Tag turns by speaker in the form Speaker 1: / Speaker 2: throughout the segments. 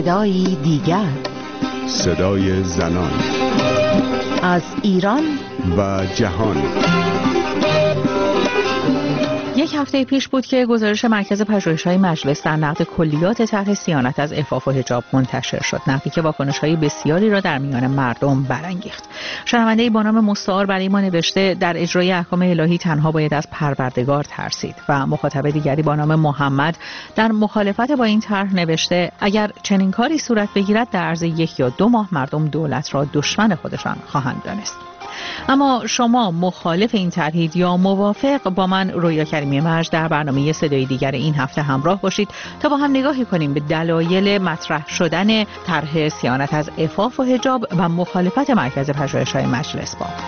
Speaker 1: صدایی دیگر،
Speaker 2: صدای زنان
Speaker 1: از ایران
Speaker 2: و جهان.
Speaker 1: یک هفته پیش بود که گزارش مرکز پژوهش‌های مجلس در نقد کلیات طرح صیانت از عفاف و حجاب منتشر شد، نقدی که واکنش‌های بسیاری را در میان مردم برانگیخت. شنونده‌ای با نام مستعار برای ما نوشته در اجرای احکام الهی تنها باید از پروردگار ترسید و مخاطب دیگری با نام محمد در مخالفت با این طرح نوشته اگر چنین کاری صورت بگیرد در عرض 1 یا 2 ماه مردم دولت را دشمن خودشان خواهند دانست. اما شما مخالف این طرحید یا موافق؟ با من رویا کریمی مرج در برنامه صدای دیگر این هفته همراه باشید تا با هم نگاهی کنیم به دلایل مطرح شدن طرح صیانت از عفاف و حجاب و مخالفت مرکز پژوهش‌های مجلس با.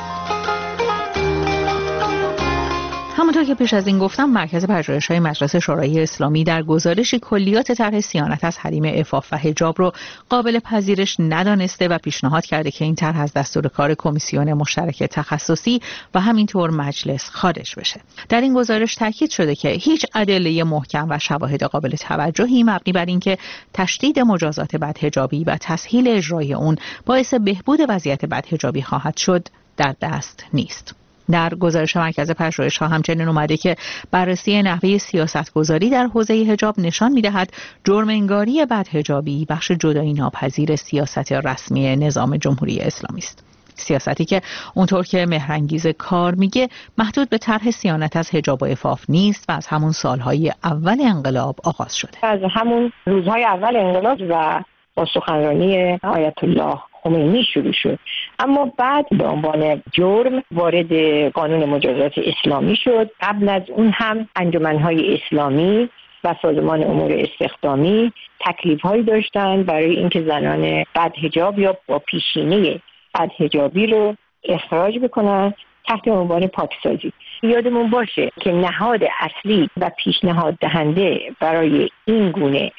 Speaker 1: همونطور که پیش از این گفتم، مرکز پژوهش‌های مجلس شورای اسلامی در گزارشی کلیات طرح صیانت از حریم عفاف و حجاب رو قابل پذیرش ندانسته و پیشنهاد کرده که این طرح از دستور کار کمیسیون مشترک تخصصی و همینطور مجلس خارج بشه. در این گزارش تاکید شده که هیچ ادله محکم و شواهد قابل توجهی مبنی بر اینکه تشدید مجازات بدحجابی و تسهیل اجرای اون باعث بهبود وضعیت بدحجابی خواهد شد در دست نیست. در گزارش مرکز پژوهش‌ها همچنین اومده که بررسی نحوه سیاستگذاری در حوزه حجاب نشان می‌دهد جرم انگاری بدحجابی بخش جدایی ناپذیر سیاست رسمی نظام جمهوری اسلامی است. سیاستی که اونطور که مهرانگیز کار میگه محدود به طرح صیانت از حجاب و عفاف نیست و از همون سالهای اول انقلاب آغاز شده.
Speaker 3: از همون روزهای اول انقلاب و با سخنرانی آیت الله خمینی شروع شد، اما بعد به عنوان جرم وارد قانون مجازات اسلامی شد. قبل از اون هم انجمنهای اسلامی و سازمان امور استخدامی تکلیف‌هایی داشتند برای اینکه زنان بدحجاب یا با پیشینه بدحجابی رو اخراج بکنن تحت عنوان پاکسازی. یادمون باشه که نهاد اصلی و پیشنهاد دهنده برای این گونه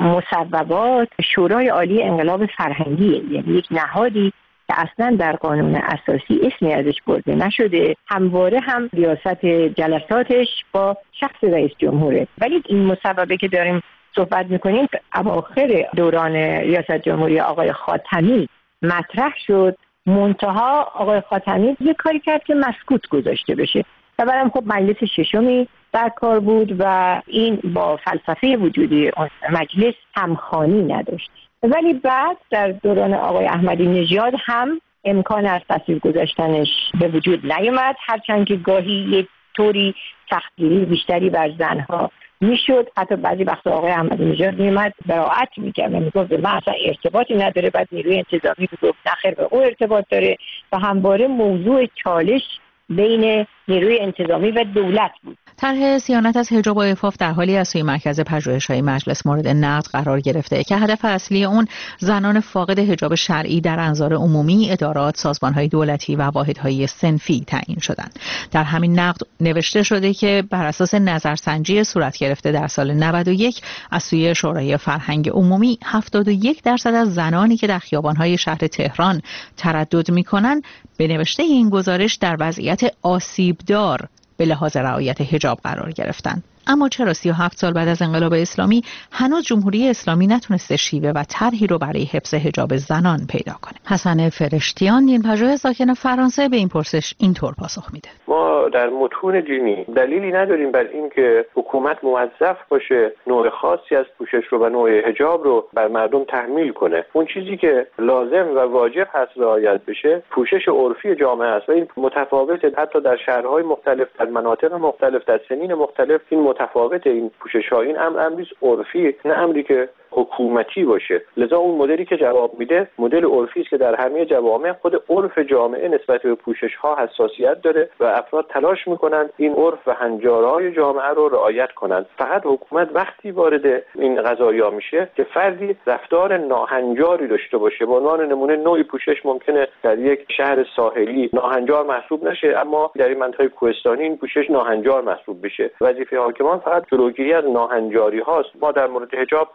Speaker 3: مصوبات شورای عالی انقلاب فرهنگی، یعنی یک نهادی که اصلا در قانون اساسی اسمی ازش برده نشده، همواره هم ریاست جلساتش با شخص رئیس جمهوره. ولی این مصوبه که داریم صحبت میکنیم اواخر دوران ریاست جمهوری آقای خاتمی مطرح شد، منتها آقای خاتمی یک کاری کرد که مسکوت گذاشته بشه و بعدم خب مجلس ششمی در کار بود و این با فلسفه وجودی مجلس همخوانی نداشت. ولی بعد در دوران آقای احمدی نژاد هم امکان از تصویب گذاشتنش به وجود نیامد، هرچند که گاهی یک طوری سختگیری بیشتری بر زنها میشد. حتی بعضی وقتا آقای احمدی نژاد میومد براعت میکرد و میگفت من اصلا ارتباطی نداره، بعد نیروی انتظامی میگفت نخیر به او ارتباط داره و همواره موضوع چالش بین نیروی انتظامی و دولت بود.
Speaker 1: طرح صیانت از حجاب و عفاف در حالی از سوی مرکز پژوهش‌های مجلس مورد نقد قرار گرفته که هدف اصلی اون زنان فاقد حجاب شرعی در انظار عمومی، ادارات، سازمان‌های دولتی و واحدهای صنفی تعیین شدند. در همین نقد نوشته شده که بر اساس نظرسنجی صورت گرفته در سال 91 از سوی شورای فرهنگ عمومی 71% از زنانی که در خیابان‌های شهر تهران تردد می‌کنند به نوشته این گزارش در وضعیت آسیبدار به لحاظ رعایت حجاب قرار گرفتند. اما چرا 37 سال بعد از انقلاب اسلامی هنوز جمهوری اسلامی نتونسته شیوه و طرحی رو برای حفظ حجاب زنان پیدا کنه؟ حسن فرشتیان، دین‌پژوه ساکن فرانسه، به این پرسش اینطور پاسخ میده:
Speaker 4: ما در متون دینی دلیلی نداریم بر اینکه حکومت موظف باشه نوع خاصی از پوشش رو و نوع حجاب رو بر مردم تحمیل کنه. اون چیزی که لازم و واجب هست رعایت بشه پوشش عرفی جامعه است و این متفاوته، حتی در شهرهای مختلف، در مناطق مختلف، در سنین مختلف این متفاوته. این پوشش‌ها این امری عرفی، نه امری که حکومتی باشه. لذا اون مدلی که جواب میده مدل عرفی است که در همه جوامع خود عرف جامعه نسبت به پوشش‌ها حساسیت داره و افراد تلاش میکنن این عرف و هنجارهای جامعه رو رعایت کنند. فقط حکومت وقتی وارد این قضایا میشه که فردی رفتار ناهنجاری داشته باشه. به عنوان نمونه نوعی پوشش ممکنه در یک شهر ساحلی ناهنجار محسوب نشه، اما در این منطقه کوهستانی این پوشش ناهنجار محسوب بشه. وظیفه حاکمان فقط جلوگیری از ناهنجاری هاست. ما در مورد حجاب چنین امری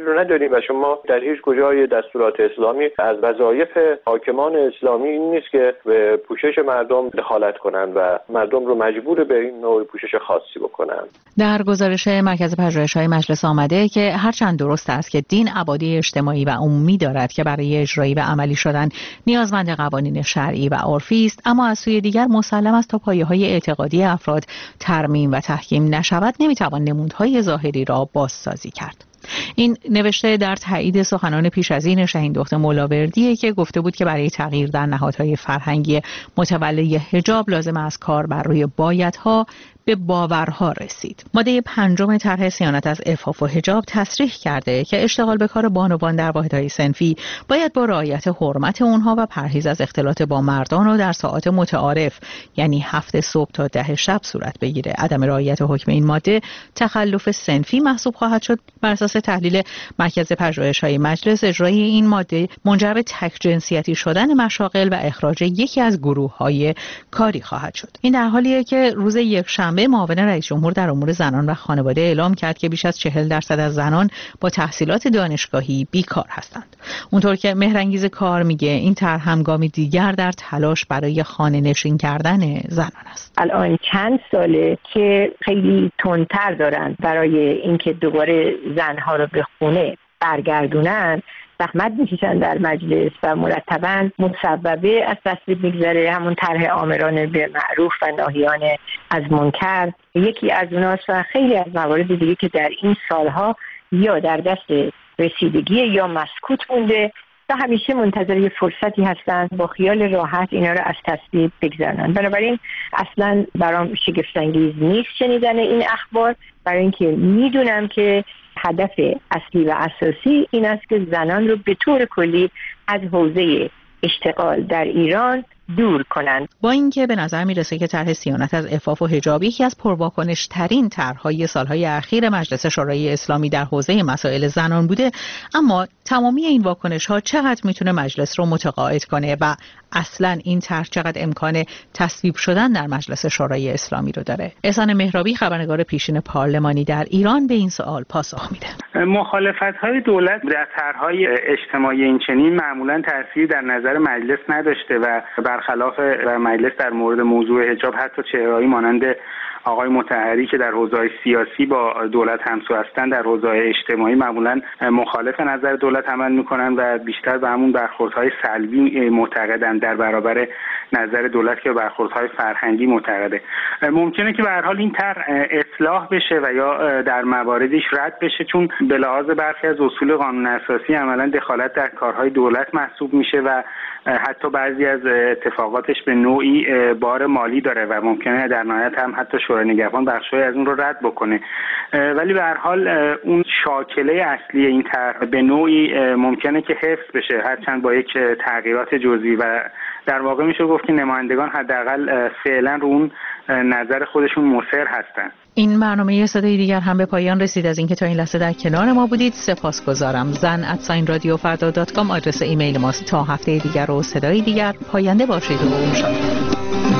Speaker 4: رو نداریم و شما در هیچ کجای دستورات اسلامی از وظایف حاکمان اسلامی این نیست که به پوشش مردم دخالت کنند و مردم رو مجبور به این نوع پوشش خاصی بکنند.
Speaker 1: در گزارش مرکز پژوهش‌های مجلس آمده که هرچند درست است که دین ابعادی اجتماعی و عمومی دارد که برای اجرایی و عملی شدن نیازمند قوانین شرعی و عرفی است، اما از سوی دیگر مسلم است تا پایه‌های اعتقادی افراد ترمیم و تحکیم نشود نمیتوان نمودهای ظاهری را بازسازی کرد. این نوشته در تایید سخنان پیش از این شهین دخت مولاوردیه که گفته بود که برای تغییر در نهادهای فرهنگی متولی حجاب لازم است کار بر روی بایدها به باورها رسید. ماده 5 طرح صیانت از عفاف و حجاب تصریح کرده که اشتغال به کار بانوان در واحدهای صنفی باید با رعایت حرمت اونها و پرهیز از اختلاط با مردان و در ساعات متعارف یعنی 7 صبح تا 10 شب صورت بگیره. عدم رعایت حکم این ماده تخلف صنفی محسوب خواهد شد. بر اساس تحلیل مرکز پژوهش‌های مجلس، اجرای این ماده منجر به تک جنسیتی شدن مشاغل و اخراج یکی از گروه‌های کاری خواهد شد. این در حالیه که روز یکشنبه معاون رئیس جمهور در امور زنان و خانواده اعلام کرد که بیش از 40% از زنان با تحصیلات دانشگاهی بیکار هستند. اونطور که مهرانگیز کار میگه این طرح هم گامی دیگر در تلاش برای خانه نشین کردن زنان است.
Speaker 3: الان چند ساله که خیلی تندتر دارن برای اینکه دوباره زنها رو به خونه برگردونن، زحمت میکشن در مجلس و مرتباً مصوبه از تصویب میگذره. همون طرح آمران به معروف و ناهیان از منکر یکی از اوناست و خیلی از موارد دیگه که در این سالها یا در دست رسیدگی یا مسکوت مونده و همیشه منتظر یه فرصتی هستن با خیال راحت اینا رو از تصویب بگذارن. بنابراین اصلا برام شگفت‌انگیز نیست شنیدن این اخبار، برای اینکه میدونم که هدف اصلی و اساسی این است که زنان رو به طور کلی از حوزه اشتغال در ایران دور کنند.
Speaker 1: با اینکه به نظر میرسه که طرح صیانت از عفاف و حجاب یکی از پرواکنش ترین طرح‌های سالهای اخیر مجلس شورای اسلامی در حوزه مسائل زنان بوده، اما تمامی این واکنش‌ها چقدر میتونه مجلس رو متقاعد کنه و اصلا این طرح چقدر امکان تصویب شدن در مجلس شورای اسلامی رو داره؟ احسان مهرابی، خبرنگار پیشین پارلمانی در ایران، به این سوال پاسخ میده.
Speaker 5: مخالفت‌های دولت در طرح‌های اجتماعی اینچنین معمولاً تأثیر در نظر مجلس نداشته و برخلاف مجلس در مورد موضوع حجاب حتی چهره‌ای مانند آقای مطهری که در حوزه‌های سیاسی با دولت همسو هستند در حوزه‌های اجتماعی معمولاً مخالف نظر دولت عمل می‌کنند و بیشتر به همون برخوردهای سلبی معتقدند در برابر نظر دولت که برخوردهای فرهنگی معتقده. ممکنه که به هر حال این طرح اصلاح بشه و یا در مواردش رد بشه، چون به لحاظ برخی از اصول قانون اساسی عملاً دخالت در کارهای دولت محسوب میشه و حتی بعضی از اتفاقاتش به نوعی بار مالی داره و ممکنه در نهایت هم حتی شورای نگهبان بخشی از اون رو رد بکنه. ولی به هر حال اون شاکله اصلی این طرح به نوعی ممکنه که حفظ بشه، هرچند با یک تغییرات جزئی و در واقع میشه گفت که نمایندگان حداقل فعلا رو اون نظر خودشون مصر هستن.
Speaker 1: این برنامه صدای دیگر هم به پایان رسید. از اینکه تا این لحظه در کنار ما بودید سپاسگزارم. zan@radiofrda.com آدرس ایمیل ماست. تا هفته دیگر و صدای دیگر پاینده باشید و شاد.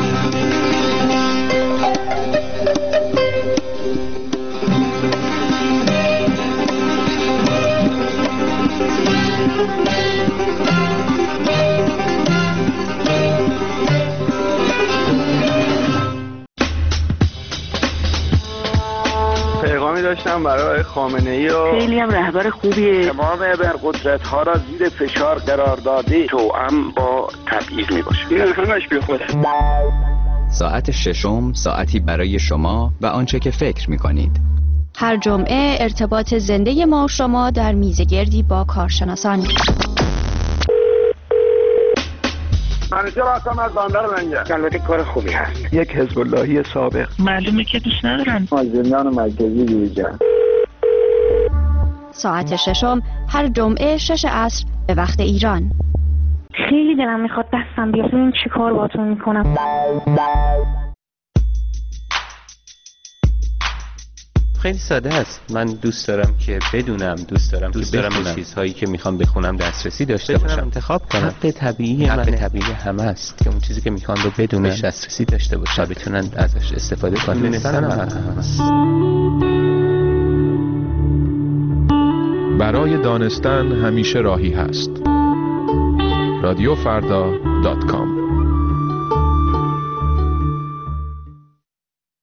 Speaker 6: داشتم برای خامنه‌ای و
Speaker 7: خیلی هم رهبر خوبیه.
Speaker 6: تمام ابرقدرت‌ها را زیر فشار قرار داده، توأم با تبعیض میباشه. این همش بی خوده.
Speaker 8: ساعت ششم، ساعتی برای شما و آنچه که فکر می‌کنید.
Speaker 9: هر جمعه ارتباط زنده ما و شما در میزگردی با کارشناسان.
Speaker 6: منیجر هستم از بندر منجر. البته کار خوبی هست. یک حزب اللهی سابق.
Speaker 7: معلومه که دوست ندارن.
Speaker 6: مازندران مرکزی دیجا.
Speaker 9: ساعت ششم هر جمعه 6 عصر به وقت ایران.
Speaker 10: خیلی دلم میخواد دستم بیاد ببینم چی کار باهاتون میکنم.
Speaker 11: خیلی ساده است. من دوست دارم که بدونم، دوست دارم به چیزهایی که میخوام بخونم دسترسی داشته باشم، انتخاب کنم. حق طبیعی همه است که اون چیزی که میخوان رو بدونن، دسترسی داشته باشن و بتونن ازش استفاده کنن. دونستن هم هست.
Speaker 12: برای دانستن همیشه راهی هست. رادیوفردا.com